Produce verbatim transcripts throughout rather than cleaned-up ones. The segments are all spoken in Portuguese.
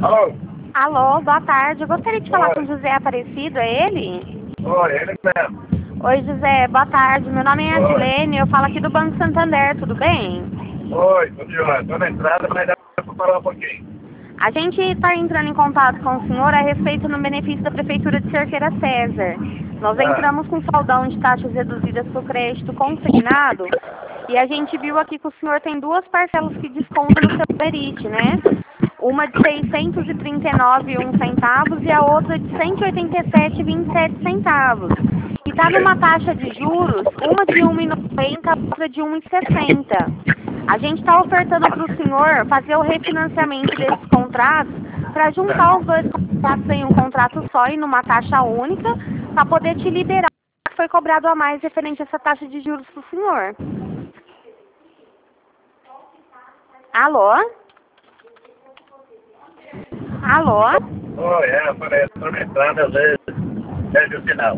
Alô? Alô, boa tarde. Eu gostaria de falar Oi. com o José Aparecido, é ele? Oi, ele mesmo. Oi, José, boa tarde. Meu nome é Oi. Adilene, eu falo aqui do Banco Santander, tudo bem? Oi, tô de olho. Tô na entrada, mas dá pra falar um pouquinho. A gente está entrando em contato com o senhor a respeito no benefício da Prefeitura de Cerqueira César. Nós Ah, entramos com saldão de taxas reduzidas para o crédito consignado e a gente viu aqui que o senhor tem duas parcelas que descontam no seu perite, né? Uma de seiscentos e trinta e nove e um centavos e a outra de cento e oitenta e sete e vinte e sete centavos. E está numa taxa de juros, uma de um vírgula noventa e outra de um vírgula sessenta. A gente está ofertando para o senhor fazer o refinanciamento desses contratos para juntar os dois contratos em um contrato só e numa taxa única para poder te liberar o que foi cobrado a mais referente a essa taxa de juros para o senhor. Alô? Alô? oi, é, eu falei, tô na entrada, às vezes, perde o sinal.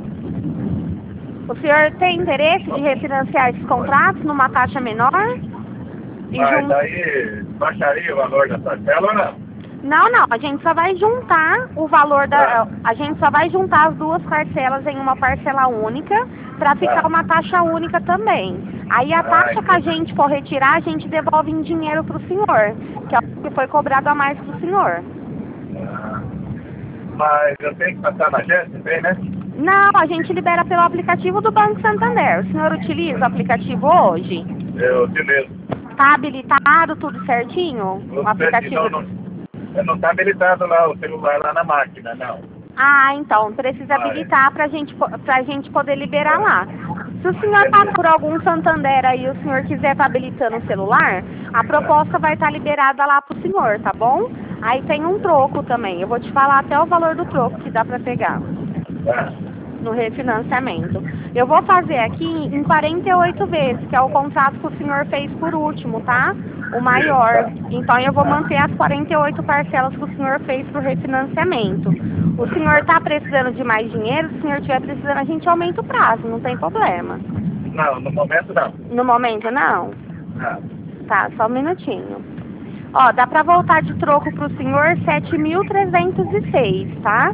O senhor tem interesse de refinanciar esses contratos numa taxa menor? E Mas jun... aí, baixaria o valor da parcela ou não? Não, não, a gente só vai juntar o valor da... A gente só vai juntar as duas parcelas em uma parcela única para ficar Ah. uma taxa única também. Aí a Ah, taxa que a entendi. gente for retirar, a gente devolve em dinheiro para o senhor, que é o que foi cobrado a mais para o senhor. Ah, mas eu tenho que passar na agência, tem, né? Não, a gente libera pelo aplicativo do Banco Santander. O senhor utiliza o aplicativo hoje? Eu utilizo. Tá habilitado tudo certinho? O aplicativo... Não, não, não tá habilitado lá, o celular lá na máquina, não. Ah, então, precisa Ah, habilitar pra gente, pra gente poder liberar lá. Se o senhor passar por algum Santander aí e o senhor quiser estar habilitando o celular, a proposta vai estar liberada lá pro senhor, tá bom? Aí tem um troco também. Eu vou te falar até o valor do troco que dá pra pegar Ah, no refinanciamento. Eu vou fazer aqui em quarenta e oito vezes, que é o contrato que o senhor fez por último, tá? O maior. Então eu vou manter as quarenta e oito parcelas que o senhor fez pro refinanciamento. O senhor está precisando de mais dinheiro? Se o senhor estiver precisando, a gente aumenta o prazo, não tem problema. não, no momento não. No momento, não? Não. Tá, só um minutinho. Ó, dá pra voltar de troco pro senhor sete mil trezentos e seis, tá?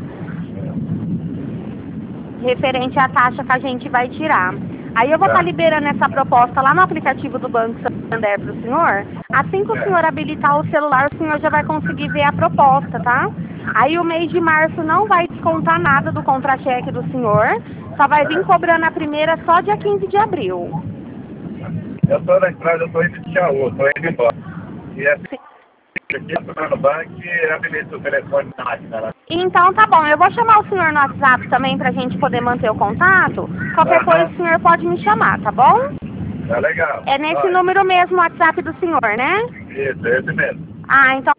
Referente à taxa que a gente vai tirar. Aí eu vou estar Tá. liberando essa proposta lá no aplicativo do Banco Santander para o senhor. Assim que o senhor habilitar o celular, o senhor já vai conseguir ver a proposta, tá? Aí o mês de março não vai descontar nada do contra-cheque do senhor, só vai vir cobrando a primeira só dia quinze de abril. Eu tô na estrada, eu tô indo de Jaú, tô indo embora. E assim, aqui eu tô no banco e habilito o telefone na máquina lá. Então tá bom, eu vou chamar o senhor no WhatsApp também pra gente poder manter o contato. Qualquer Aham. coisa o senhor pode me chamar, tá bom? Tá legal. É nesse Vai. número mesmo o WhatsApp do senhor, né? Isso, é esse mesmo. Ah, então